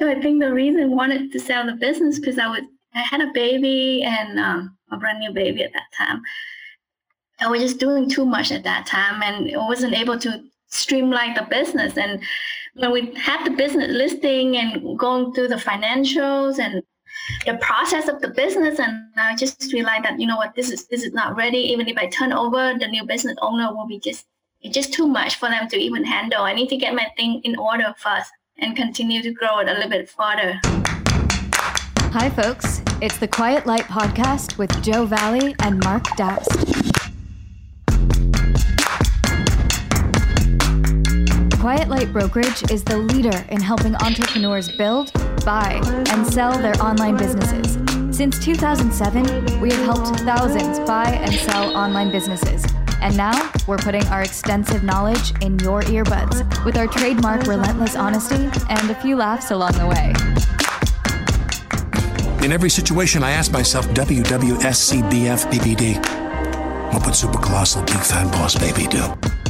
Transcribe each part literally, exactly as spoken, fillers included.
So I think the reason I wanted to sell the business because I was I had a baby and um, a brand new baby at that time. I was just doing too much at that time, and I wasn't able to streamline the business. And when we had the business listing and going through the financials and the process of the business, and I just realized that, you know what, this is this is not ready. Even if I turn over, the new business owner will be just it's just too much for them to even handle. I need to get my thing in order first and continue to grow it a little bit further. Hi, folks. It's the Quiet Light Podcast with Joe Valley and Mark Dast. Quiet Light Brokerage is the leader in helping entrepreneurs build, buy, and sell their online businesses. Since two thousand seven, we have helped thousands buy and sell online businesses. And now, we're putting our extensive knowledge in your earbuds with our trademark relentless honesty and a few laughs along the way. In every situation, I ask myself, W W S C B F B B D. What would super colossal big fat boss baby do?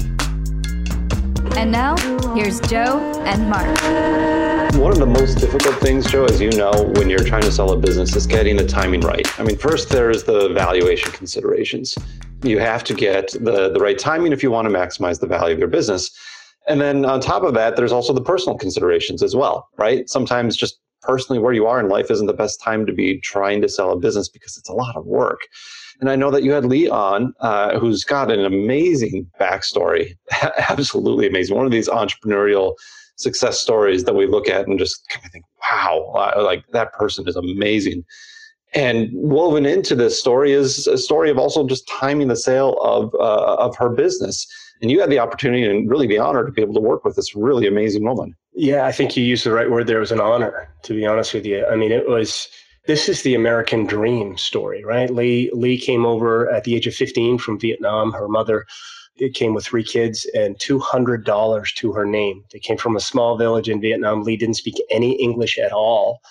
And now, here's Joe and Mark. One of the most difficult things, Joe, as you know, when you're trying to sell a business is getting the timing right. I mean, first, there's the valuation considerations. You have to get the, the right timing if you want to maximize the value of your business. And then on top of that, there's also the personal considerations as well, right? Sometimes just personally where you are in life isn't the best time to be trying to sell a business because it's a lot of work. And I know that you had Lee on, uh, who's got an amazing backstory, absolutely amazing. One of these entrepreneurial success stories that we look at and just kind of think, wow, like that person is amazing. And woven into this story is a story of also just timing the sale of uh, of her business. And you had the opportunity and really the honor to be able to work with this really amazing woman. Yeah, I think you used the right word there. It was an honor, to be honest with you. I mean, it was, this is the American dream story, right? Lee, Lee came over at the age of fifteen from Vietnam. Her mother it came with three kids and two hundred dollars to her name. They came from a small village in Vietnam. Lee didn't speak any English at all.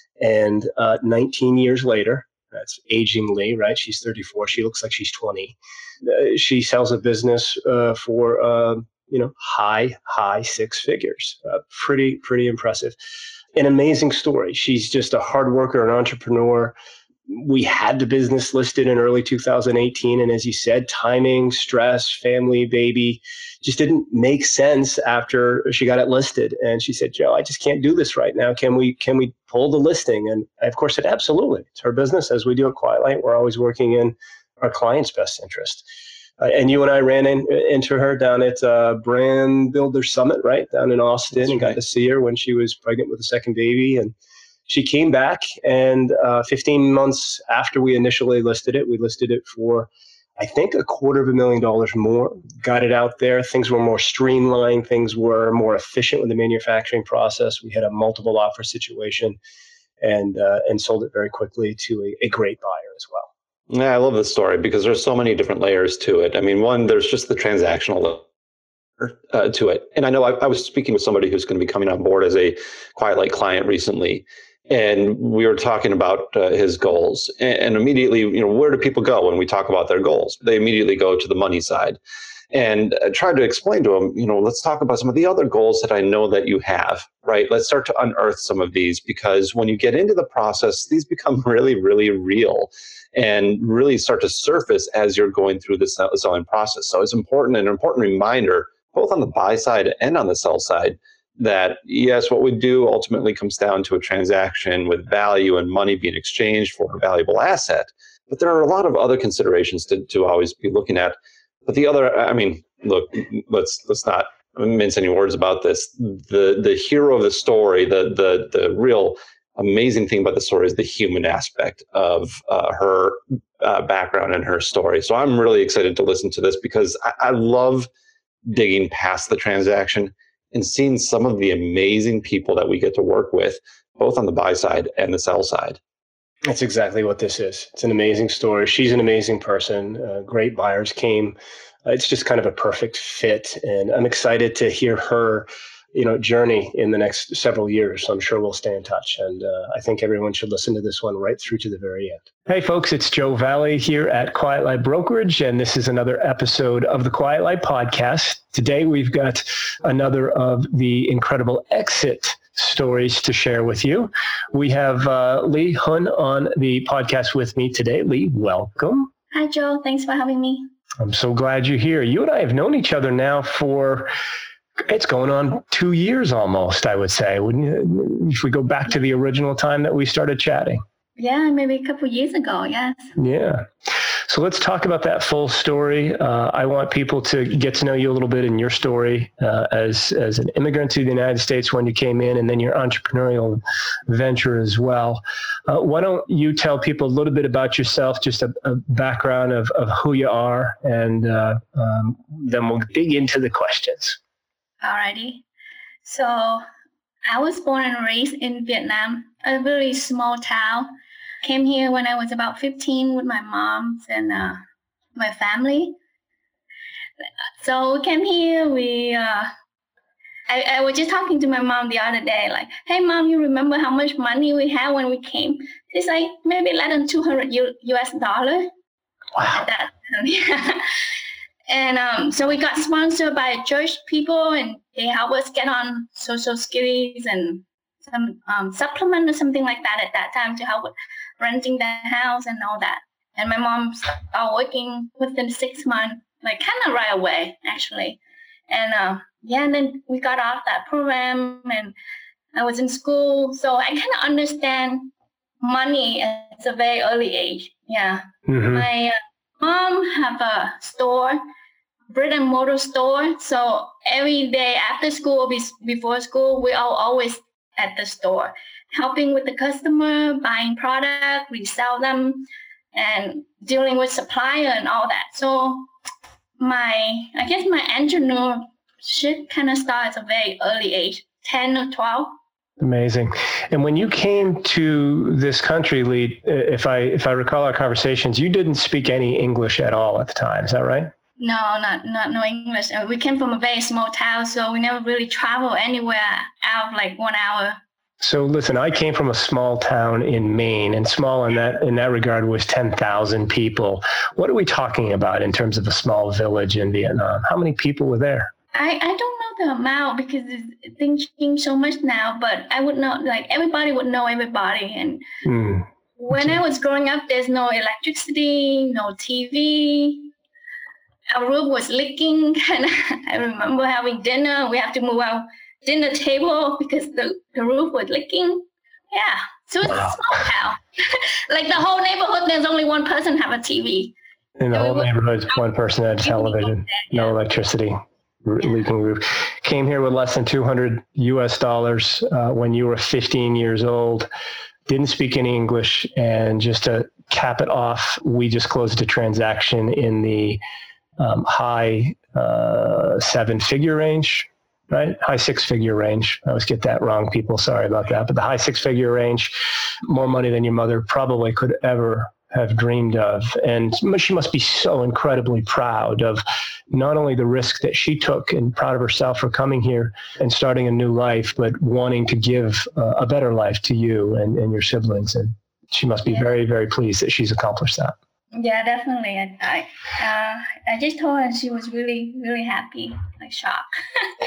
And uh, nineteen years later, that's aging Lee, right? She's thirty-four. She looks like she's twenty. Uh, she sells a business uh, for, uh, you know, high, high six figures. Uh, pretty, pretty impressive. An amazing story. She's just a hard worker, an entrepreneur. We had the business listed in early two thousand eighteen. And as you said, timing, stress, family, baby, just didn't make sense after she got it listed. And she said, Joe, I just can't do this right now. Can we, can we pull the listing? And I, of course, said, absolutely. It's her business. As we do at Quiet Light, we're always working in our client's best interest. Uh, and you and I ran in, into her down at uh, Brand Builder Summit, right? Down in Austin. That's and right. Got to see her when she was pregnant with a second baby. And she came back, and uh, fifteen months after we initially listed it, we listed it for, I think, a quarter of a million dollars more. Got it out there. Things were more streamlined. Things were more efficient with the manufacturing process. We had a multiple offer situation, and uh, and sold it very quickly to a, a great buyer as well. Yeah, I love this story because there's so many different layers to it. I mean, one, there's just the transactional uh, to it. And I know I, I was speaking with somebody who's going to be coming on board as a Quiet Light client recently. And we were talking about uh, his goals, and, and immediately, you know, where do people go when we talk about their goals? They immediately go to the money side. And I tried to explain to him, you know, let's talk about some of the other goals that I know that you have, right? Let's start to unearth some of these, because when you get into the process, these become really, really real and really start to surface as you're going through the selling process. So it's important, an important reminder, both on the buy side and on the sell side, that yes, what we do ultimately comes down to a transaction with value and money being exchanged for a valuable asset. But there are a lot of other considerations to, to always be looking at. But the other, I mean, look, let's let's not mince any words about this. The the hero of the story, the the the real amazing thing about the story is the human aspect of uh, her uh, background and her story. So I'm really excited to listen to this because I, I love digging past the transaction and seeing some of the amazing people that we get to work with, both on the buy side and the sell side. That's exactly what this is. It's an amazing story. She's an amazing person. Uh, great buyers came. Uh, it's just kind of a perfect fit. And I'm excited to hear her, you know, journey in the next several years. So I'm sure we'll stay in touch. And uh, I think everyone should listen to this one right through to the very end. Hey, folks, it's Joe Valley here at Quiet Light Brokerage. And this is another episode of the Quiet Light Podcast. Today, we've got another of the incredible exit stories to share with you. We have uh, Lee Hun on the podcast with me today. Lee, welcome. Hi, Joe. Thanks for having me. I'm so glad you're here. You and I have known each other now for, it's going on two years almost, I would say, wouldn't you? If we go back to the original time that we started chatting. Yeah, maybe a couple of years ago, yes. Yeah. So let's talk about that full story. Uh, I want people to get to know you a little bit in your story uh, as as an immigrant to the United States when you came in, and then your entrepreneurial venture as well. Uh, why don't you tell people a little bit about yourself, just a, a background of, of who you are, and uh, um, then we'll dig into the questions. Alrighty. So I was born and raised in Vietnam, a very small town. Came here when I was about fifteen with my mom and uh, my family. So we came here, we, uh, I, I was just talking to my mom the other day, like, hey mom, you remember how much money we had when we came? She's like, maybe less than two hundred U S dollars. Wow. That, yeah. And um, so we got sponsored by church people, and they helped us get on social securities and some um, supplement or something like that at that time to help with renting the house and all that. And my mom started working within six months, like kind of right away, actually. And uh, yeah, and then we got off that program, and I was in school. So I kind of understand money at a very early age. Yeah. Mm-hmm. My uh, mom have a store, brick and mortar store. So every day after school, before school, we are always at the store, helping with the customer, buying product, we sell them, and dealing with supplier and all that. So my, I guess my entrepreneurship kind of starts at a very early age, ten or twelve. Amazing. And when you came to this country, Lee, if I if I recall our conversations, you didn't speak any English at all at the time. Is that right? No, not not no English. We came from a very small town, so we never really traveled anywhere out of like one hour. So listen, I came from a small town in Maine, and small in that in that regard was ten thousand people. What are we talking about in terms of a small village in Vietnam? How many people were there? I, I don't know the amount because things change so much now, but I would know, like everybody would know everybody. And mm. when I was growing up, there's no electricity, no T V. Our roof was leaking, and I remember having dinner. We have to move our dinner table because the, the roof was leaking. Yeah, so it's wow. a small town. Like the whole neighborhood, there's only one person have a T V. In the so whole neighborhood, one person had television, yeah. No electricity, r- yeah. leaking roof. Came here with less than two hundred U S dollars uh, when you were fifteen years old. Didn't speak any English, and just to cap it off, we just closed a transaction in the Um, high uh, seven-figure range, right? High six-figure range. I always get that wrong, people. Sorry about that. But the high six-figure range, more money than your mother probably could ever have dreamed of. And she must be so incredibly proud of not only the risk that she took and proud of herself for coming here and starting a new life, but wanting to give uh, a better life to you and, and your siblings. And she must be yeah. very, very pleased that she's accomplished that. Yeah, definitely. I I, uh, I just told her, she was really, really happy, like shocked.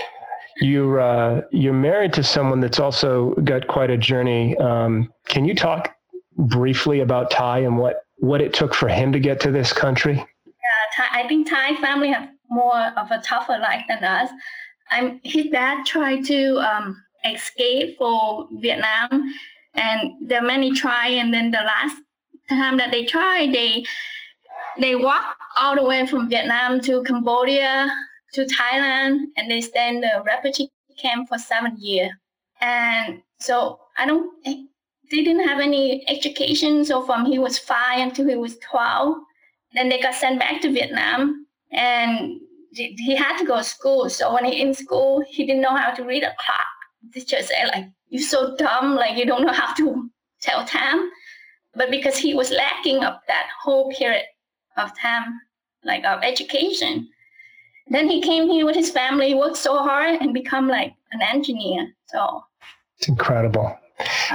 You're uh, you're married to someone that's also got quite a journey. Um, can you talk briefly about Ty and what, what it took for him to get to this country? Yeah, Ty, I think Ty family have more of a tougher life than us. I'm his dad tried to um, escape for Vietnam, and there are many try, and then the last time that they tried, they they walked all the way from Vietnam to Cambodia to Thailand, and they stayed in the refugee camp for seven years. And so I don't, they didn't have any education. So from he was five until he was twelve, then they got sent back to Vietnam, and he had to go to school. So when he in school, he didn't know how to read a clock. The teacher said, like, you're so dumb, like you don't know how to tell time. But because he was lacking of that whole period of time, like of education, then he came here with his family, worked so hard and become like an engineer. So it's incredible.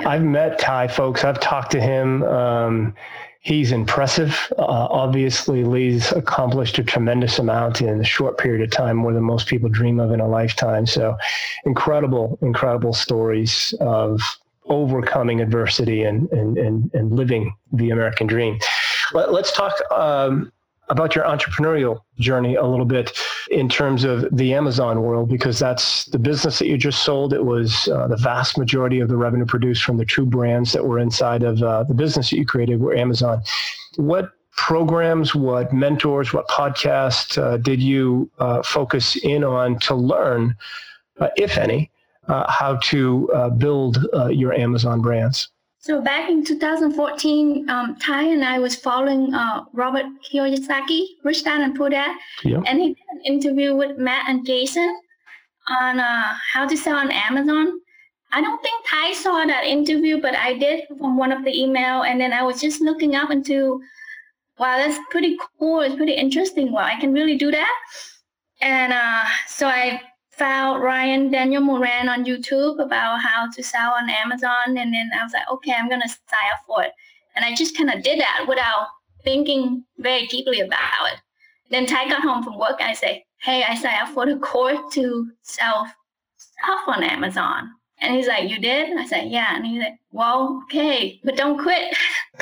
I've met Ty, folks. I've talked to him. Um, he's impressive. Uh, obviously, Lee's accomplished a tremendous amount in a short period of time, more than most people dream of in a lifetime. So incredible, incredible stories of overcoming adversity and, and, and, and living the American dream. Let, let's talk um, about your entrepreneurial journey a little bit in terms of the Amazon world, because that's the business that you just sold. It was uh, the vast majority of the revenue produced from the two brands that were inside of uh, the business that you created were Amazon. What programs, what mentors, what podcasts uh, did you uh, focus in on to learn, uh, if any, uh, how to uh, build uh, your Amazon brands? So back in two thousand fourteen, um, Ty and I was following uh, Robert Kiyosaki, Rich Dad and Poor Dad, yeah. and he did an interview with Matt and Jason on uh, how to sell on Amazon. I don't think Ty saw that interview, but I did from one of the email, and then I was just looking up into, wow, that's pretty cool. It's pretty interesting. Wow, I can really do that. And uh, so I found Ryan Daniel Moran on YouTube about how to sell on Amazon. And then I was like, okay, I'm going to sign up for it. And I just kind of did that without thinking very deeply about it. Then Ty got home from work and I say, hey, I signed up for the course to sell stuff on Amazon. And he's like, you did? I said, yeah. And he's like, well, okay, but don't quit.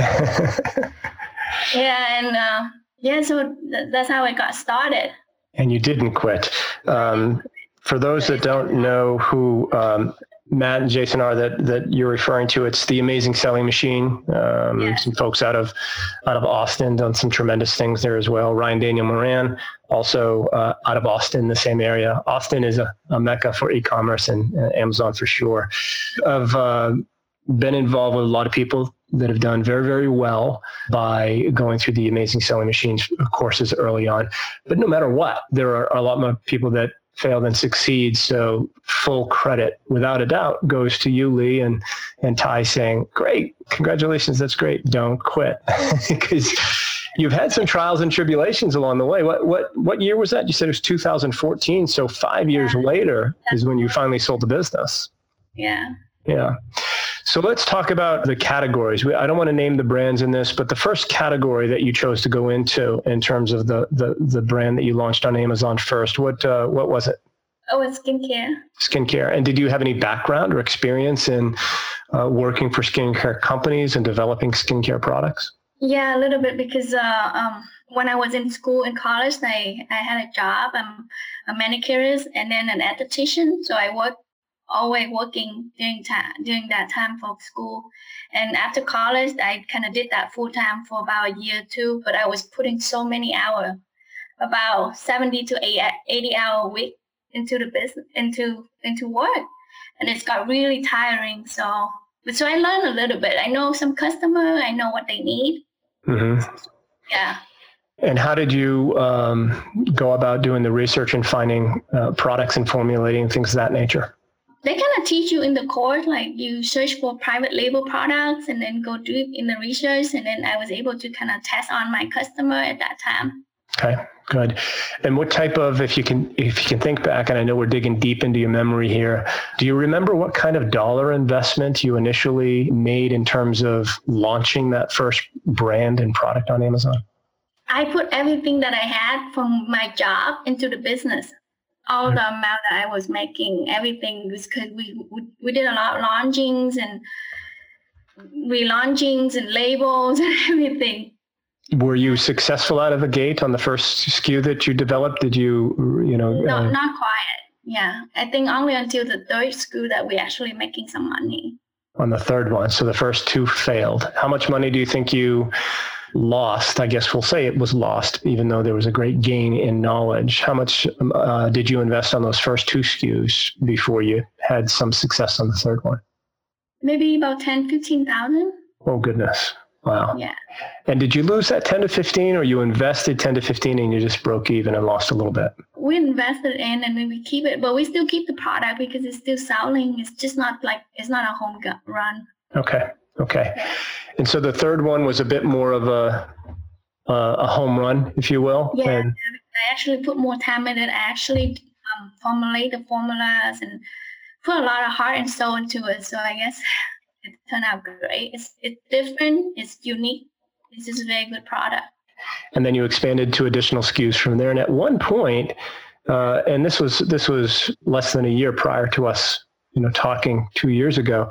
yeah. And uh, yeah, so th- that's how it got started. And you didn't quit. Um, For those that don't know who um, Matt and Jason are that that you're referring to, it's the Amazing Selling Machine. Um, yeah. Some folks out of out of Austin done some tremendous things there as well. Ryan Daniel Moran, also uh, out of Austin, the same area. Austin is a, a mecca for e-commerce and uh, Amazon for sure. I've uh, been involved with a lot of people that have done very, very well by going through the Amazing Selling Machines courses early on. But no matter what, there are a lot more people that fail than succeed. So full credit, without a doubt, goes to you, Lee, and and Ty saying, great, congratulations, that's great. Don't quit. Because you've had some trials and tribulations along the way. What what what year was that? You said it was two thousand fourteen. So five years yeah. later is when you finally sold the business. Yeah. Yeah. So let's talk about the categories. I don't want to name the brands in this, but the first category that you chose to go into in terms of the the, the brand that you launched on Amazon first, what uh, what was it? Oh, it's skincare. Skincare. And did you have any background or experience in uh, working for skincare companies and developing skincare products? Yeah, a little bit, because uh, um, when I was in school in college, I, I had a job. I'm a manicurist and then an esthetician. So I worked always working during time during that time for school, and after college I kind of did that full time for about a year or two, but I was putting so many hours, about seventy to eighty hour a week into the business, into into work, and it's got really tiring. So but so I learned a little bit. I know some customer, I know what they need. Mm-hmm. Yeah. And how did you um, go about doing the research and finding uh, products and formulating things of that nature? They kind of teach you in the course, like you search for private label products and then go deep in the research. And then I was able to kind of test on my customer at that time. Okay, good. And what type of, if you can, if you can think back, and I know we're digging deep into your memory here, do you remember what kind of dollar investment you initially made in terms of launching that first brand and product on Amazon? I put everything that I had from my job into the business. All the amount that I was making, everything was because we, we we did a lot of launchings and relaunchings and labels and everything. Were you successful out of the gate on the first S K U that you developed? Did you, you know? No, uh, not quite. Yeah, I think only until the third S K U that we actually making some money. On the third one, so the first two failed. How much money do you think you lost? I guess we'll say it was lost, even though there was a great gain in knowledge. How much uh, did you invest on those first two S K Us before you had some success on the third one? Maybe about ten, fifteen thousand. Oh, goodness. Wow. Yeah. And did you lose that ten to fifteen, or you invested ten to fifteen and you just broke even and lost a little bit? We invested in and then we keep it, but we still keep the product because it's still selling. It's just not like, it's not a home run. Okay. Okay. And so the third one was a bit more of a uh, a home run, if you will. Yeah, and I actually put more time in it. I actually um, formulate the formulas and put a lot of heart and soul into it. So I guess it turned out great. It's it's different. It's unique. It's just a very good product. And then you expanded to additional S K Us from there. And at one point, uh, and this was this was less than a year prior to us, you know, talking two years ago,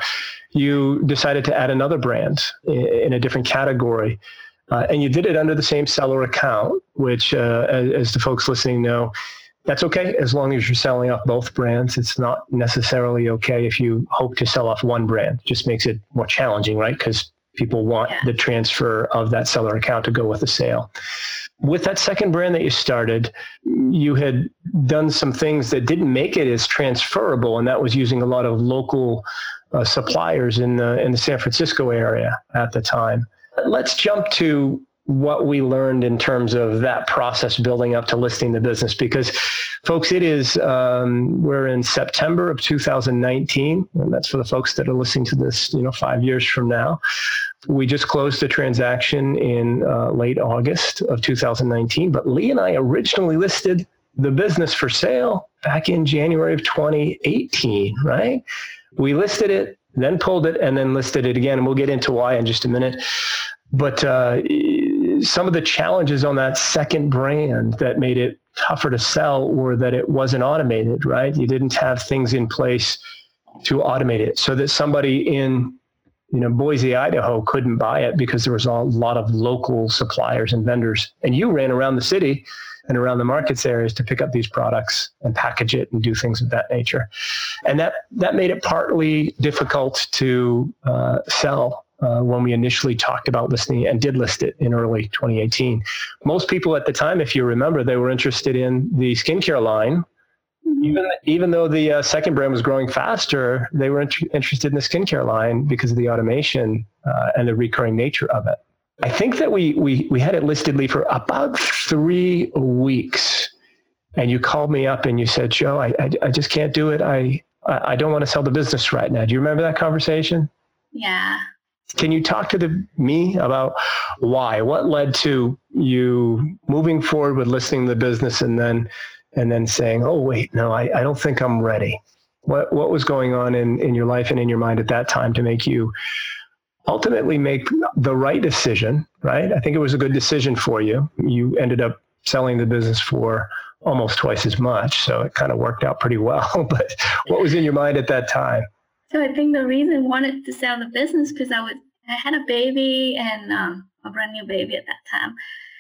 you decided to add another brand in, in a different category. Uh, and you did it under the same seller account, which, uh, as, as the folks listening know, that's okay as long as you're selling off both brands. It's not necessarily okay if you hope to sell off one brand. It just makes it more challenging, right? Because people want yeah. the transfer of that seller account to go with the sale. With that second brand that you started, you had done some things that didn't make it as transferable, and that was using a lot of local uh, suppliers in the in the San Francisco area at the time. Let's jump to what we learned in terms of that process building up to listing the business, because folks, it is, um, we're in September of two thousand nineteen, and that's for the folks that are listening to this, you know, five years from now. We just closed the transaction in uh, late August of two thousand nineteen, but Lee and I originally listed the business for sale back in January of twenty eighteen, right? We listed it, then pulled it, and then listed it again, and we'll get into why in just a minute. But uh, some of the challenges on that second brand that made it tougher to sell were that it wasn't automated, right? You didn't have things in place to automate it so that somebody in, you know, Boise, Idaho couldn't buy it because there was a lot of local suppliers and vendors. And you ran around the city and around the markets areas to pick up these products and package it and do things of that nature. And that, that made it partly difficult to uh, sell Uh, when we initially talked about listing and did list it in early twenty eighteen. Most people at the time, if you remember, they were interested in the skincare line. Even, even though the uh, second brand was growing faster, they were int- interested in the skincare line because of the automation uh, and the recurring nature of it. I think that we, we, we had it listed, Lee, for about three weeks. And you called me up and you said, Joe, I, I, I just can't do it. I, I don't want to sell the business right now. Do you remember that conversation? Yeah. Can you talk to the, me about why? What led to you moving forward with listing the business and then and then saying, oh, wait, no, I, I don't think I'm ready? What what was going on in, in your life and in your mind at that time to make you ultimately make the right decision, right? I think it was a good decision for you. You ended up selling the business for almost twice as much, so it kind of worked out pretty well. But what was in your mind at that time? So I think the reason I wanted to sell the business because I was I had a baby and um, a brand new baby at that time,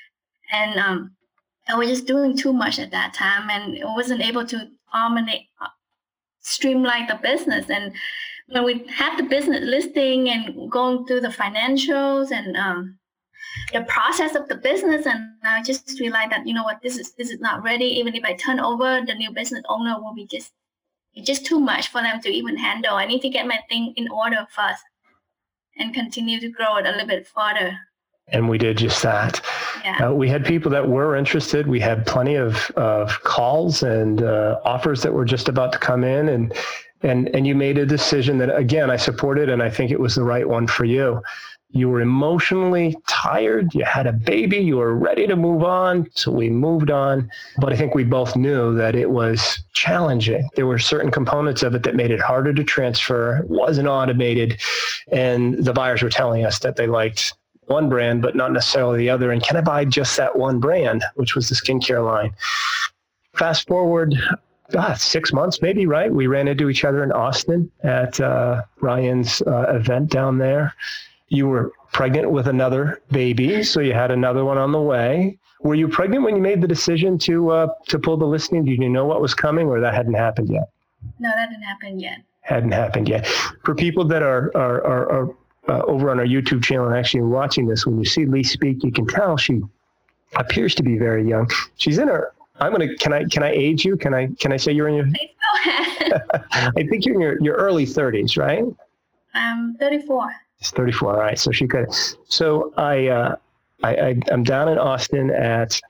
and um, I was just doing too much at that time, and I wasn't able to automate, uh, streamline the business. And when we had the business listing and going through the financials and um, the process of the business, and I just realized that you know what, this is this is not ready. Even if I turn over, the new business owner will be just. It's just too much for them to even handle. I need to get my thing in order first and continue to grow it a little bit further. And we did just that. Yeah. Uh, we had people that were interested. We had plenty of, of calls and uh, offers that were just about to come in. And, and, and you made a decision that, again, I supported, and I think it was the right one for you. You were emotionally tired. You had a baby. You were ready to move on. So we moved on. But I think we both knew that it was challenging. There were certain components of it that made it harder to transfer. It wasn't automated. And the buyers were telling us that they liked one brand, but not necessarily the other. And can I buy just that one brand, which was the skincare line? Fast forward, God, six months maybe, right? We ran into each other in Austin at uh, Ryan's uh, event down there. You were pregnant with another baby, so you had another one on the way. Were you pregnant when you made the decision to uh, to pull the listing? Did you know what was coming, or that hadn't happened yet? No, that didn't happen yet. Hadn't happened yet. For people that are are are, are uh, over on our YouTube channel and actually watching this, when you see Lee speak, you can tell she appears to be very young. She's in her. I'm gonna. Can I can I age you? Can I can I say you're in your? Please go ahead. I think you're in your, your early thirties, right? I'm thirty-four. It's thirty-four. All right. So she could. So I, uh, I, I, I'm down in Austin at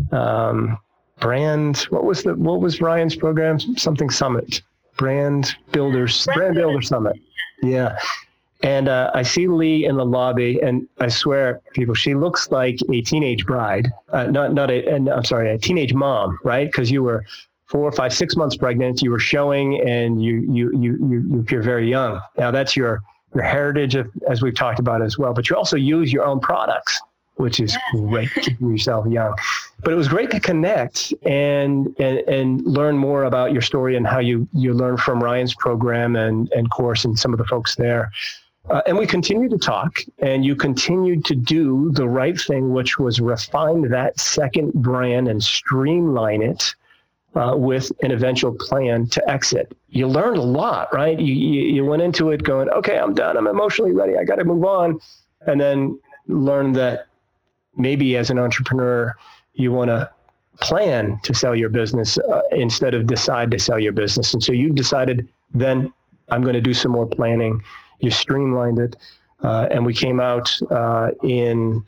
um, Brand. What was the what was Ryan's program? Something Summit. Brand Builders. Brand, Brand Builder Summit. Yeah. And uh, I see Lee in the lobby, and I swear, people, she looks like a teenage bride. Uh, not not a. And I'm sorry, a teenage mom, right? Because you were four, five, six months pregnant. You were showing, and you you you you you appear very young. Now that's your. your heritage, of, as we've talked about as well, but you also use your own products, which is yes. great, keeping yourself young. But it was great to connect and, and and learn more about your story and how you, you learned from Ryan's program and, and course and some of the folks there. Uh, and we continued to talk, and you continued to do the right thing, which was refine that second brand and streamline it uh, with an eventual plan to exit. You learned a lot, right? You, you, you went into it going, okay, I'm done. I'm emotionally ready. I got to move on. And then learned that maybe as an entrepreneur, you want to plan to sell your business uh, instead of decide to sell your business. And so you decided, then I'm going to do some more planning. You streamlined it. Uh, and we came out uh, in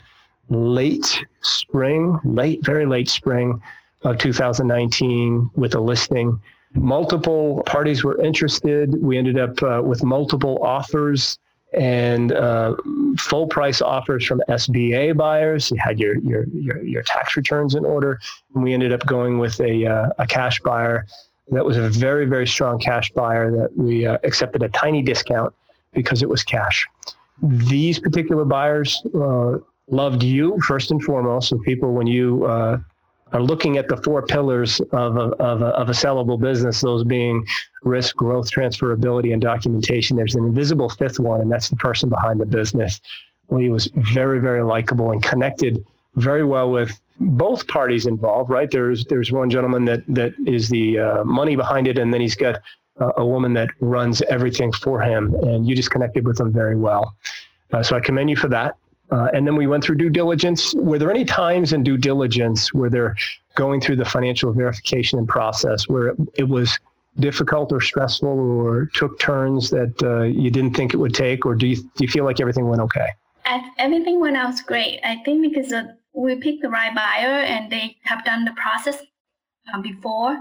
late spring, late, very late spring of two thousand nineteen with a listing. Multiple parties were interested. We ended up uh, with multiple offers and uh, full price offers from S B A buyers. You had your, your your your tax returns in order, and we ended up going with a uh, a cash buyer that was a very very strong cash buyer that we uh, accepted a tiny discount because it was cash. These particular buyers uh, loved you first and foremost. So people, when you uh, are looking at the four pillars of a, of a, of a sellable business, those being risk, growth, transferability, and documentation, there's an invisible fifth one, and that's the person behind the business. Well, he was very, very likable and connected very well with both parties involved, right? There's there's one gentleman that that is the uh, money behind it, and then he's got uh, a woman that runs everything for him, and you just connected with them very well. Uh, so I commend you for that. Uh, and then we went through due diligence. Were there any times in due diligence where they're going through the financial verification and process where it, it was difficult or stressful or took turns that uh, you didn't think it would take, or do you, do you feel like everything went okay? I, everything went out great. I think because of, we picked the right buyer and they have done the process uh, before.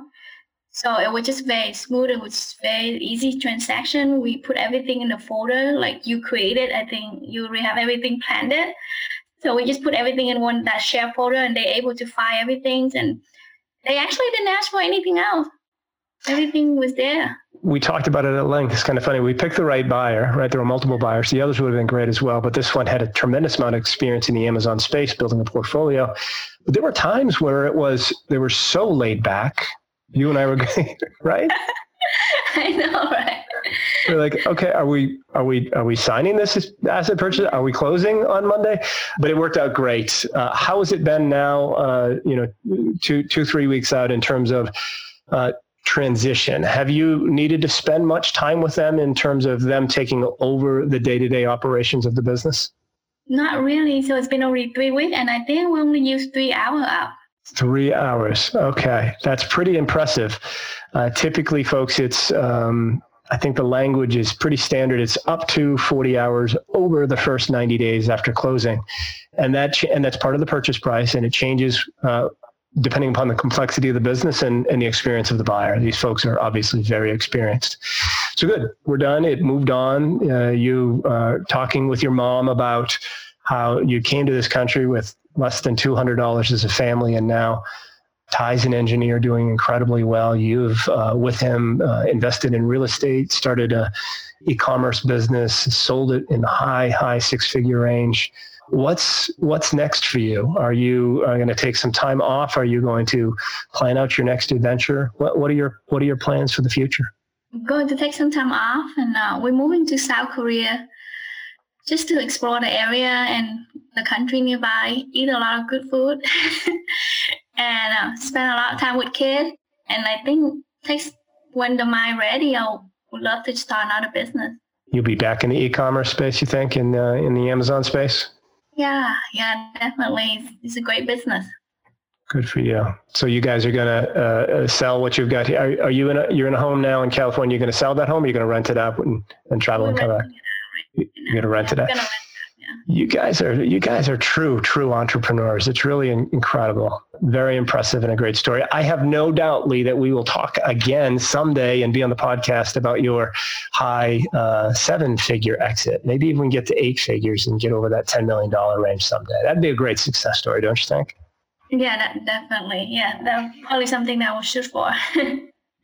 So it was just very smooth. It was very easy transaction. We put everything in the folder like you created. I think you already have everything planned it. So we just put everything in one that share folder, and they're able to find everything. And they actually didn't ask for anything else. Everything was there. We talked about it at length. It's kind of funny. We picked the right buyer, right? There were multiple buyers. The others would have been great as well. But this one had a tremendous amount of experience in the Amazon space, building a portfolio. But there were times where it was, they were so laid back. You and I were going, right? I know, right? We're like, okay, are we are we are we signing this asset purchase? Are we closing on Monday? But it worked out great. Uh, how has it been now? Uh, you know, two two three weeks out in terms of uh, transition. Have you needed to spend much time with them in terms of them taking over the day to day operations of the business? Not really. So it's been only three weeks, and I think we only use three hours up. Three hours. Okay. That's pretty impressive. Uh, typically, folks, it's, um, I think the language is pretty standard. It's up to forty hours over the first ninety days after closing. And that, ch- and that's part of the purchase price. And it changes uh, depending upon the complexity of the business and, and the experience of the buyer. These folks are obviously very experienced. So good. We're done. It moved on. Uh, you uh, talking with your mom about how you came to this country with less than two hundred dollars as a family, and now Ty's an engineer doing incredibly well. You've, uh, with him, uh, invested in real estate, started a e-commerce business, sold it in the high, high six-figure range. What's what's next for you? Are you uh, going to take some time off? Are you going to plan out your next adventure? What what are your what are your plans for the future? I'm going to take some time off, and uh, we're moving to South Korea just to explore the area and the country nearby, eat a lot of good food, and uh, spend a lot of time with kids. And I think takes when the mind ready, I would love to start another business. You'll be back in the e-commerce space, you think, in uh, in the Amazon space? Yeah, yeah, definitely. It's, it's a great business. Good for you. So you guys are going to uh, sell what you've got here. Are, are you in a, you're in a home now in California? You're going to sell that home, or you're going to rent it out and, and travel We're and come back? You're going to rent it out. You guys are you guys are true, true entrepreneurs. It's really in, incredible. Very impressive and a great story. I have no doubt, Lee, that we will talk again someday and be on the podcast about your high uh, seven-figure exit. Maybe even get to eight figures and get over that ten million dollars range someday. That'd be a great success story, don't you think? Yeah, that, definitely. Yeah, that's probably something that I will shoot for.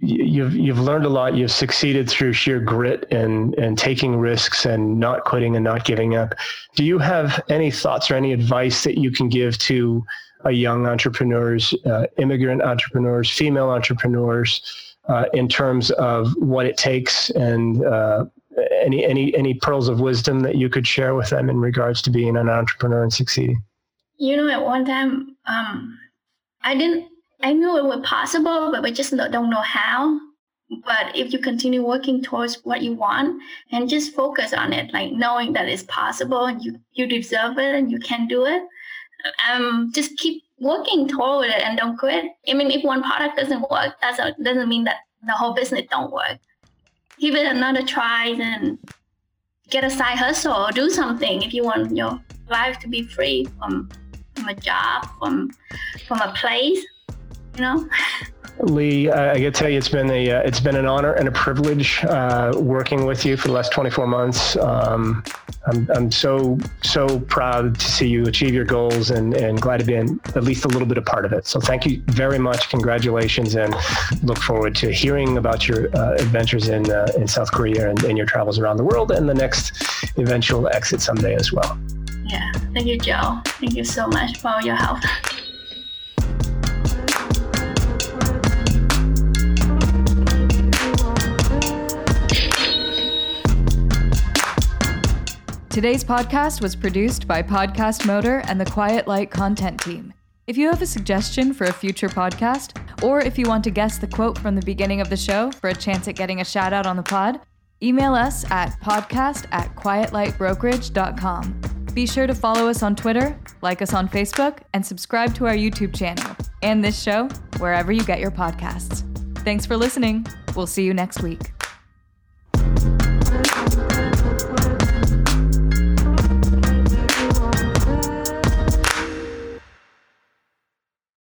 you've you've learned a lot. You've succeeded through sheer grit and and taking risks and not quitting and not giving up. Do you have any thoughts or any advice that you can give to uh, young entrepreneurs, uh, immigrant entrepreneurs, female entrepreneurs, uh, in terms of what it takes, and uh, any any any pearls of wisdom that you could share with them in regards to being an entrepreneur and succeeding? You know, at one time, um, I didn't. I knew it was possible, but we just don't know how. But if you continue working towards what you want and just focus on it, like knowing that it's possible and you, you deserve it and you can do it, um, just keep working toward it and don't quit. I mean, if one product doesn't work, that doesn't mean that the whole business don't work. Give it another try and get a side hustle or do something if you want your life to be free from, from a job, from, from a place. You know, Lee, I got to tell you, it's been a uh, it's been an honor and a privilege uh, working with you for the last twenty-four months. Um, I'm I'm so so proud to see you achieve your goals, and, and glad to be in at least a little bit a part of it. So thank you very much. Congratulations, and look forward to hearing about your uh, adventures in uh, in South Korea and, and your travels around the world, and the next eventual exit someday as well. Yeah, thank you, Joe. Thank you so much for your help. Today's podcast was produced by Podcast Motor and the Quiet Light content team. If you have a suggestion for a future podcast, or if you want to guess the quote from the beginning of the show for a chance at getting a shout out on the pod, email us at podcast at quietlightbrokerage dot com. Be sure to follow us on Twitter, like us on Facebook, and subscribe to our YouTube channel and this show wherever you get your podcasts. Thanks for listening. We'll see you next week.